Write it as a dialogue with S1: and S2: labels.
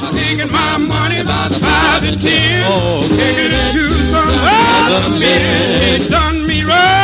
S1: Taking my money about 5 to 10. Oh, taking it to some other man. He done me right.